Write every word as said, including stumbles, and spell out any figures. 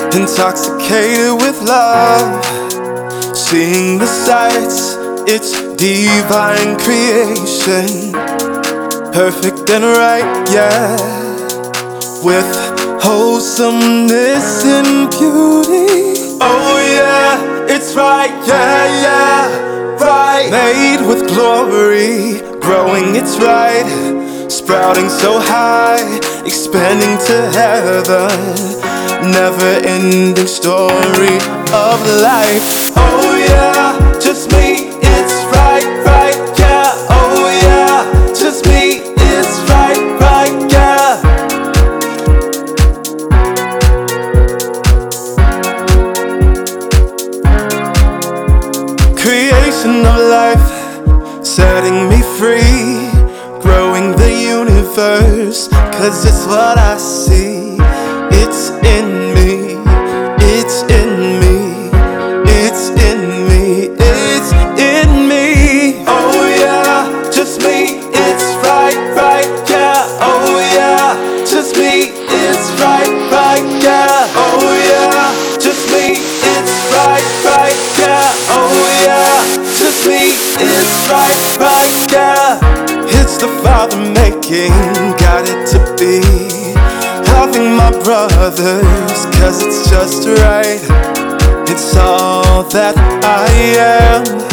intoxicated with love, seeing the sights, it's divine creation, perfect and right, yeah, with wholesomeness and beauty. Oh yeah, it's right, yeah, yeah, right. Made with glory, growing, it's right, sprouting so high, expanding to heaven, never-ending story of life. Oh yeah, just me, it's right, right, yeah. Oh yeah, just me, it's right, right, yeah. Creation of life, setting me free, growing the universe, 'cause it's what I see. It's in me, it's in me, it's in me, it's in me. Oh yeah, just me, it's right, right, yeah. Oh yeah, just me, it's right, right, yeah. Oh yeah, just me, it's right, right, yeah. Oh yeah, just me, it's right, right, yeah. It's the Father making, got it to be, loving my brothers, 'cause it's just right. It's all that I am.